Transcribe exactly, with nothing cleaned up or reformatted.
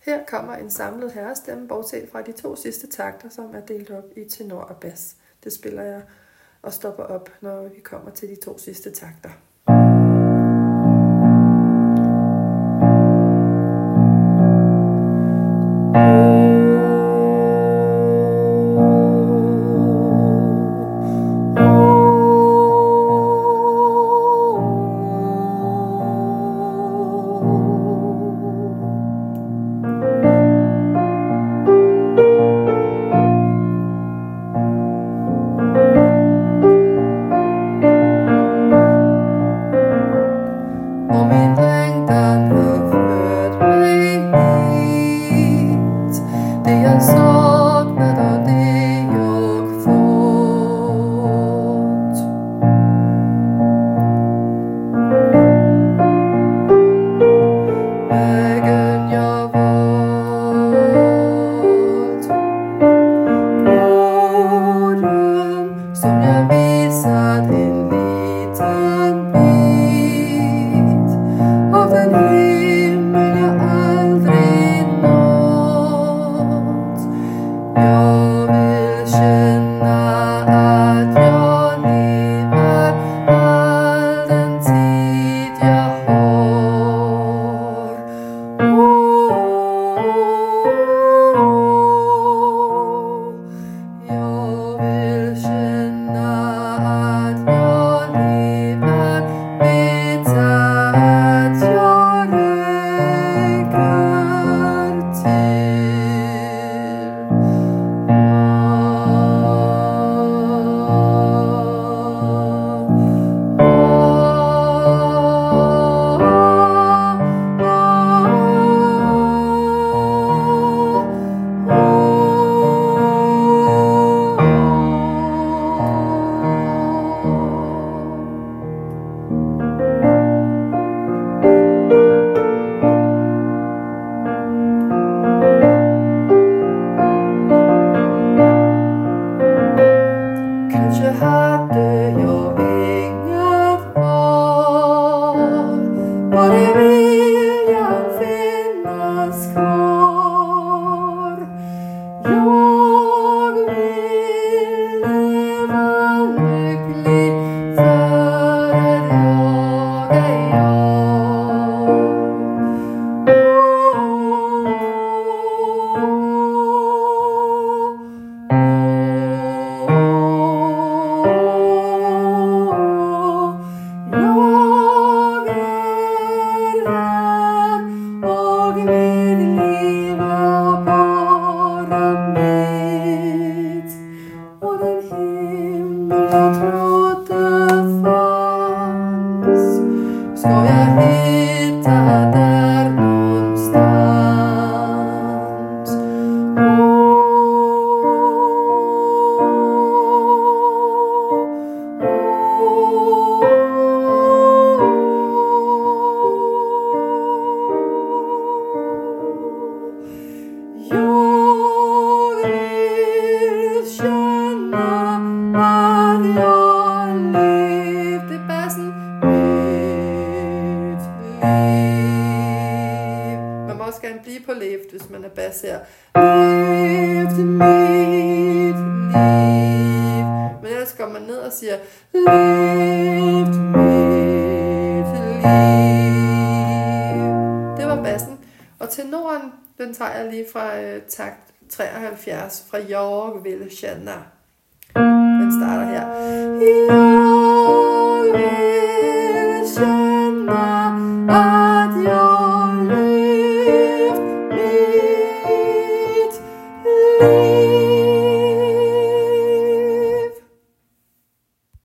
Her kommer en samlet herrestemme, bortset fra de to sidste takter, som er delt op i tenor og bas. Det spiller jeg og stopper op, når vi kommer til de to sidste takter. Hvis man er bas her. Liv til mit liv. Men ellers går man ned og siger liv til mit liv. Det var bassen. Og tenoren, den tager jeg lige fra øh, takt treoghalvfjerds fra Jag vill känna. Den starter her. Jag vill känna att jag